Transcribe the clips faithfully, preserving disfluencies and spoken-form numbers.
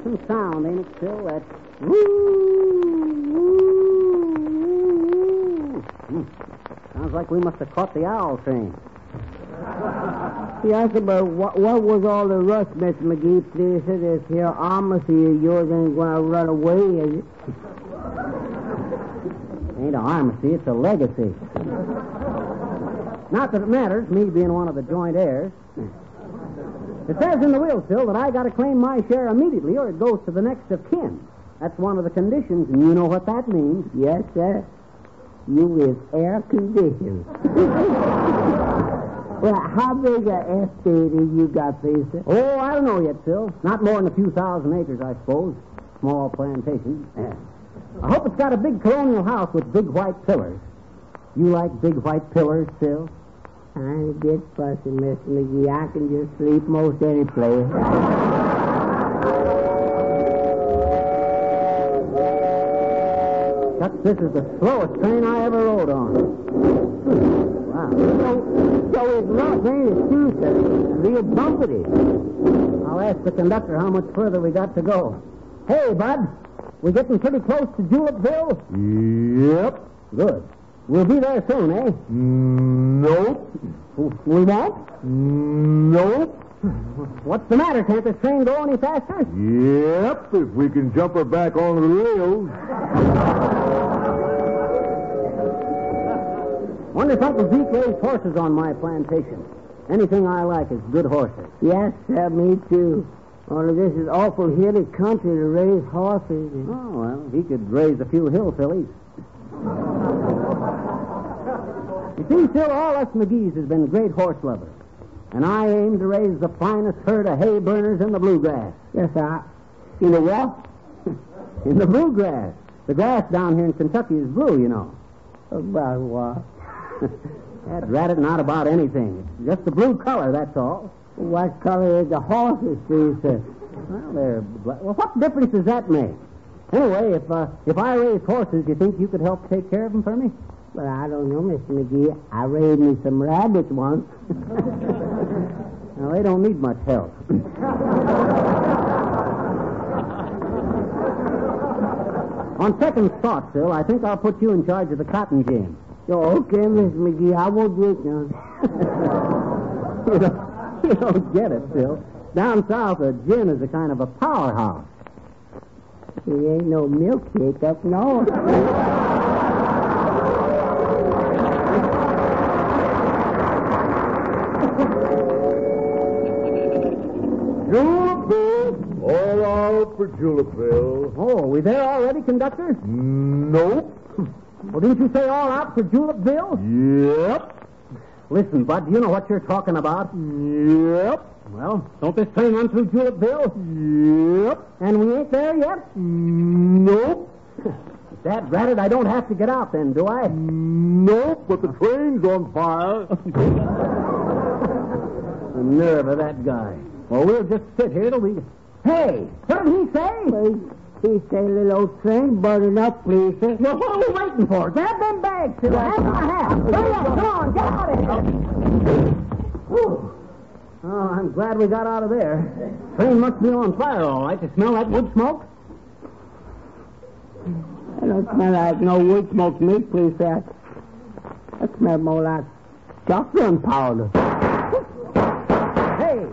some sound, ain't it, Phil? That woo, woo, woo. Hmm. Sounds like we must have caught the owl train. Yes, but what, what was all the rush, Mister McGee? Please, this here armacy of yours ain't going to run away, is it? Ain't a armacy, it's a legacy. Not that it matters, me being one of the joint heirs. It says in the will, Phil, that I got to claim my share immediately or it goes to the next of kin. That's one of the conditions, and you know what that means. Yes, sir. You is air conditioned. Well, how big a estate have you got, please, sir? Oh, I don't know yet, Phil. Not more than a few thousand acres, I suppose. Small plantation. Yeah. I hope it's got a big colonial house with big white pillars. You like big white pillars, Phil? I ain't get fussy, Mister McGee. I can just sleep most any place. Chuck, this is the slowest train I ever rode on. Wow. So, so it's rough, ain't it, too, sir? Real bumpety. I'll ask the conductor how much further we got to go. Hey, Bud, we getting pretty close to Julipville? Yep. Good. We'll be there soon, eh? Nope. We won't? Nope. What's the matter? Can't this train go any faster? Yep, if we can jump her back on the rails. Wonder if Uncle Zeke raised horses on my plantation. Anything I like is good horses. Yes, sir, me too. Only this is awful hilly country to raise horses. Oh, well, he could raise a few hill fillies. You see, Phil, all us McGees has been great horse lovers. And I aim to raise the finest herd of hay burners in the bluegrass. Yes, sir. In the what? In the bluegrass. The grass down here in Kentucky is blue, you know. About what? That ratted not about anything. It's just the blue color, that's all. What color is the horses, please, sir? Well, they're black. Well, what difference does that make? Anyway, if uh, if I raised horses, do you think you could help take care of them for me? Well, I don't know, Mister McGee. I raised me some rabbits once. Well, they don't need much help. On second thought, Phil, I think I'll put you in charge of the cotton gin. Oh, okay, Mister McGee. I won't drink none. you, don't, you don't get it, Phil. Down south, a gin is a kind of a powerhouse. It ain't no milkshake up north. Julipville! All out for Julipville. Oh, are we there already, conductor? Nope. Well, didn't you say all out for Julipville? Yep. Listen, Bud, do you know what you're talking about? Yep. Well, don't this train run through Julipville? Yep. And we ain't there yet? Nope. That ratted, I don't have to get out then, do I? Nope, but the train's on fire. The nerve of that guy. Well, we'll just sit here till we... Hey, what did he say? Well, he said a little old train burning up, please, sir. Well, what are we waiting for? Grab them bags, Phil. Have my hat. Hurry up, come on, get out of here. Whew. Oh, I'm glad we got out of there. Train must be on fire, all right. You smell that wood smoke? It don't smell like no wood smoke to me, please, sir. That smells more like shotgun powder. Hey.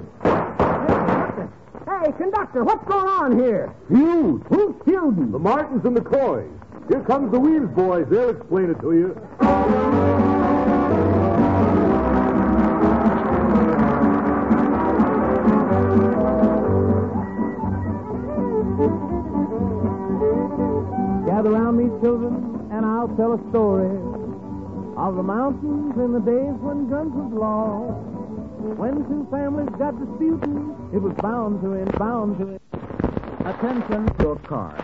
Hey, conductor, what's going on here? Fuse. Who's feuding? The Martins and the Coys. Here comes the Weems boys. They'll explain it to you. Gather round me, children, and I'll tell a story of the mountains in the days when guns was law. When two families got disputing, it was bound to end, bound to end. Attention to your car.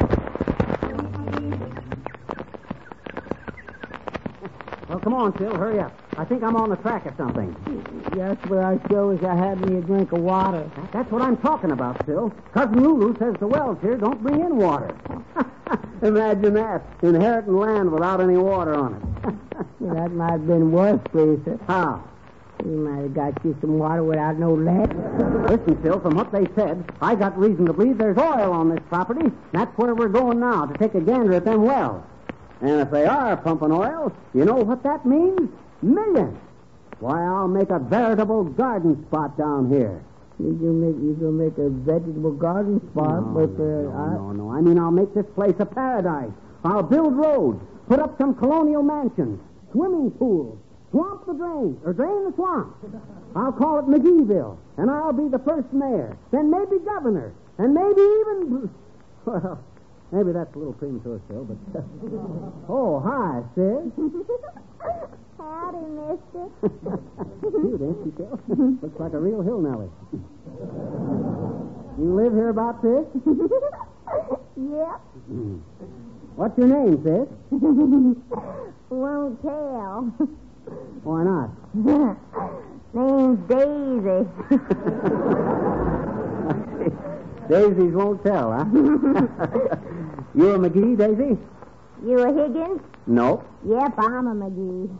Well, come on, Phil, hurry up. I think I'm on the track or something. Yes, but I sure wish I had me a drink of water. That's what I'm talking about, Phil. Cousin Lulu says the wells here don't bring in water. Imagine that, inheriting land without any water on it. Well, that might have been worse, please, sir. How? You might have got you some water without no lead. Listen, Phil, from what they said, I got reason to believe there's oil on this property. That's where we're going now, to take a gander at them wells. And if they are pumping oil, you know what that means? Millions. Why, I'll make a veritable garden spot down here. You can make you can make a vegetable garden spot, No, but uh, no, I, no, no. I mean, I'll make this place a paradise. I'll build roads, put up some colonial mansions, swimming pools, swamp the drains, or drain the swamp. I'll call it McGeeville, and I'll be the first mayor, then maybe governor, and maybe even... Well, maybe that's a little premature, Phil, but... Oh, hi, Sid. Howdy, mister. Cute, ain't she, Phil? Looks like a real hill Nellie. You live here about, Sid? Yep. What's your name, Sid? Won't tell. Why not? Name's Daisy. Daisies won't tell, huh? You a McGee, Daisy? You a Higgins? No. Yep, I'm a McGee.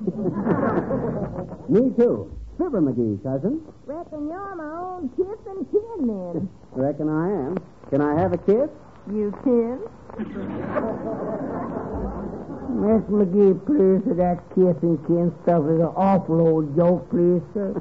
Me too. Fibber McGee, cousin. Reckon you're my own kith and kin, then. Reckon I am. Can I have a kiss? You kin? Miss McGee, please, sir, that kiss and kin stuff is an awful old joke, please, sir.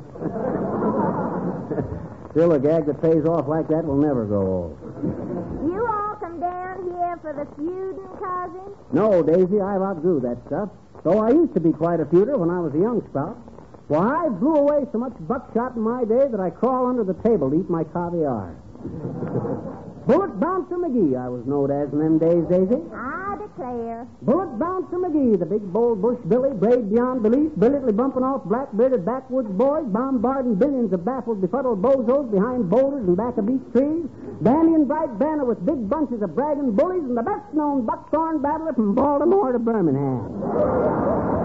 Still, a gag that pays off like that will never grow old. You all come down here for the feuding, cousin? No, Daisy, I've outgrew that stuff. Though I used to be quite a feuder when I was a young sprout. Why, I blew away so much buckshot in my day that I crawl under the table to eat my caviar. Bullet Bouncer McGee, I was known as in them days, Daisy. I declare. Bullet Bouncer McGee, the big bold bush Billy, brave beyond belief, brilliantly bumping off black-bearded backwoods boys, bombarding billions of baffled, befuddled bozos behind boulders and back of beech trees, bandying bright banner with big bunches of bragging bullies, and the best-known buckthorn battler from Baltimore to Birmingham.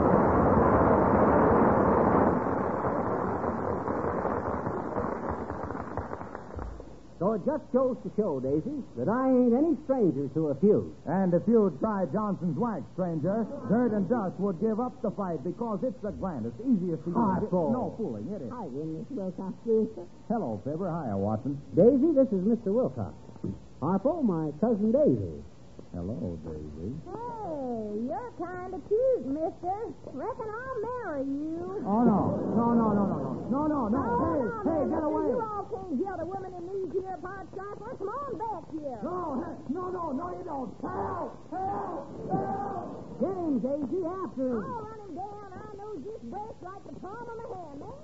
So it just goes to show, Daisy, that I ain't any stranger to a feud. And if you'd try Johnson's wax, stranger, Dirt and Dust would give up the fight because it's the grandest, easiest to use. Harpo. No fooling, it is. Hi, Miss Wilcox, please, sir. Hello, Fibber. Hiya, Watson. Daisy, this is Mister Wilcox. Harpo, my cousin Daisy. Hello, Daisy. Hey, you're kind of cute, mister. Reckon I'll marry you. Oh, no. No, no, no, no, no. No, no, no. Oh, hey, no, hey, no, get no, away. You all can't hear the women in these here pot stripers. Come on back here. No, hey, no, no, no, you don't. Help! Help! Help! Get him, Daisy, after him. I'll run him down. I know this breast like the palm of my hand, man.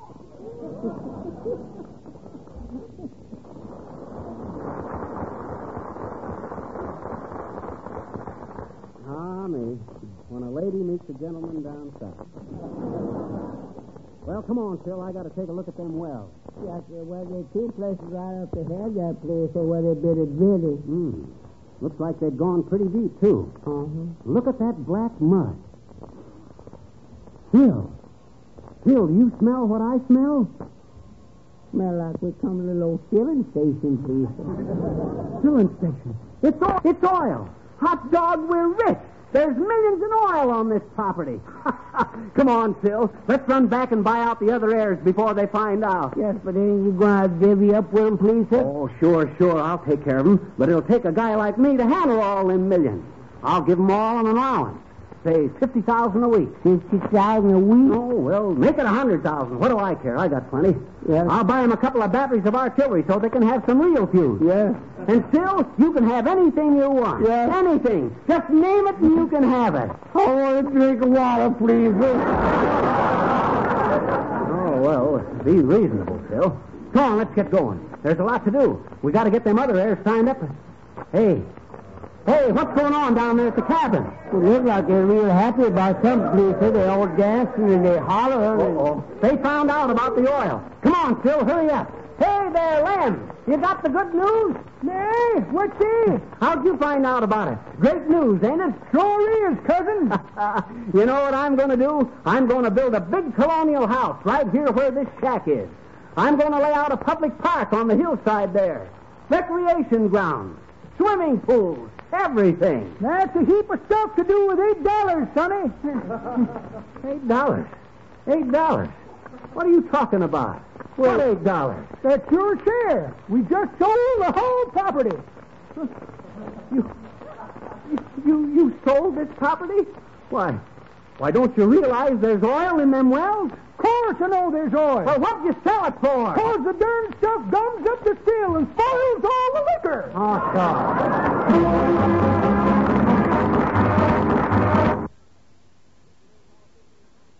Ah, me. When a lady meets a gentleman down south. Well, come on, Phil. I got to take a look at them wells. Yes, sir. Well, there are two places right up ahead, that place, so where they bid it really. Hmm. Looks like they've gone pretty deep, too. Uh-huh. Look at that black mud. Phil. Phil, do you smell what I smell? Smell like we come to a little old filling station, please, sir. Filling station. It's, o- it's oil. Hot dog, we're rich. There's millions in oil on this property. Come on, Phil. Let's run back and buy out the other heirs before they find out. Yes, but ain't you going to divvy up with them, please, sir? Oh, sure, sure. I'll take care of them. But it'll take a guy like me to handle all them millions. I'll give them all an allowance. Say fifty thousand a week. Fifty thousand a week? Oh, well, make it a hundred thousand. What do I care? I got plenty. Yes. I'll buy them a couple of batteries of artillery so they can have some real fuse. Yes. And still, you can have anything you want. Yes. Anything. Just name it and you can have it. I want to drink of water, please, sir. Oh, well, be reasonable, Phil. Come on, let's get going. There's a lot to do. We got to get them other heirs signed up. Hey. Hey, what's going on down there at the cabin? It looks like they're real happy about something, please, sir. They all dancing and they holler. Uh-oh. They found out about the oil. Come on, Phil, hurry up. Hey there, Lem. You got the good news? Hey, what's this? How'd you find out about it? Great news, ain't it? Sure is, cousin. You know what I'm going to do? I'm going to build a big colonial house right here where this shack is. I'm going to lay out a public park on the hillside there. Recreation grounds, swimming pools, everything. That's a heap of stuff to do with eight dollars, sonny. Eight dollars. Eight dollars. What are you talking about? What eight dollars? That's your share. We just sold the whole property. You, you, you sold this property? Why? Why, don't you realize there's oil in them wells? Of course I know there's oil. Well, what'd you sell it for? Cause the darn stuff gums up the still and spoils all the liquor. Oh, God.